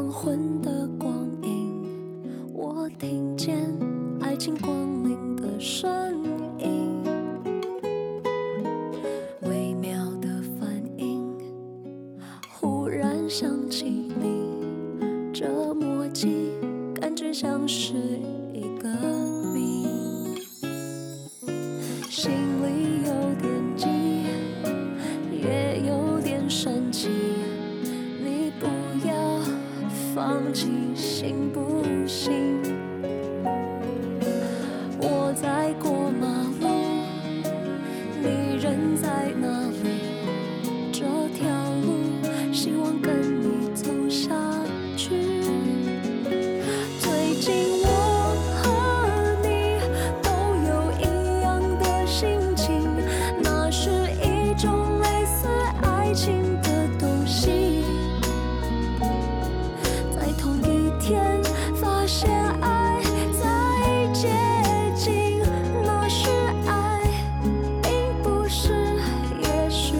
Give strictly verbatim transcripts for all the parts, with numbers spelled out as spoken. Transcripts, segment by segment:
黄昏的光影，我听见爱情光临的声音，微妙的反应，忽然想起你，这默契感觉像是一个谜，心里有点急，也有点生气，你不要放弃，行不行？我在过马路，你人在哪里？这条路，希望跟你走下去。最近我和你都有一样的心情，那是一种类似爱情的东西。在同一天发现爱在接近，那是爱，并不是也许。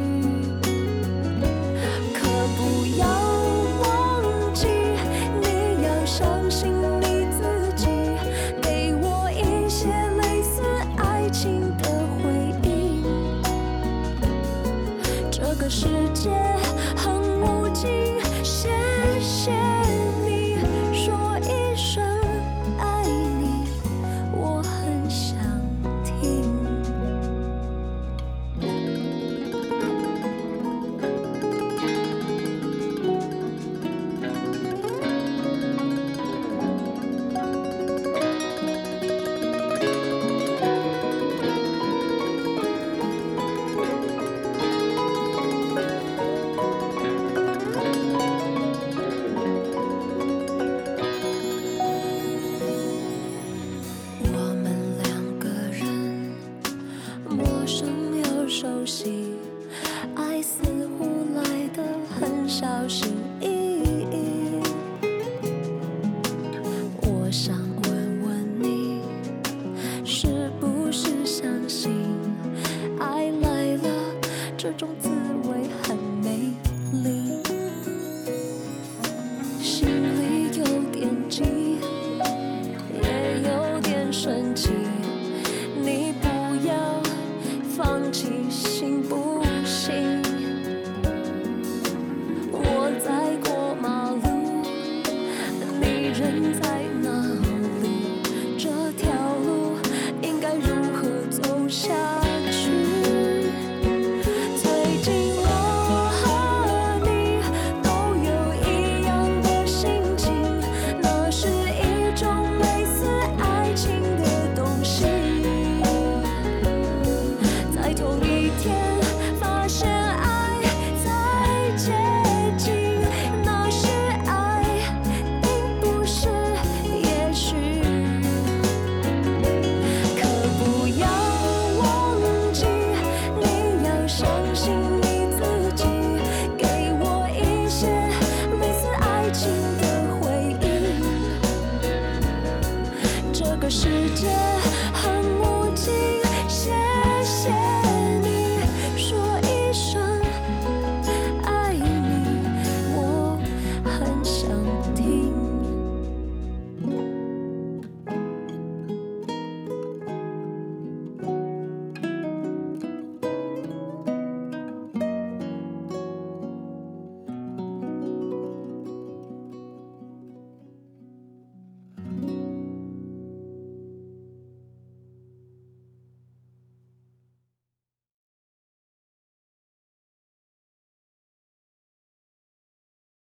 可不要忘记，你要相信你自己，给我一些类似爱情的回忆。这个世界很无情，谢谢你说一声爱你，我很想听。我们两个人，陌生又熟悉，爱似乎来得很小心翼翼。我想问问你，是不是相信爱来了，这种滋味很美丽？心里有点急，也有点生气，你不要放弃，行不行？我在过马路，你人在哪里？这条路应该如何走下去？最近我和你都有一样的心情，那是一种类似爱情的东西。在同一天发现爱在接近，那是爱，并不是也许。可不要忘记，你要相信你自己，给我一些类似爱情的回忆。这个世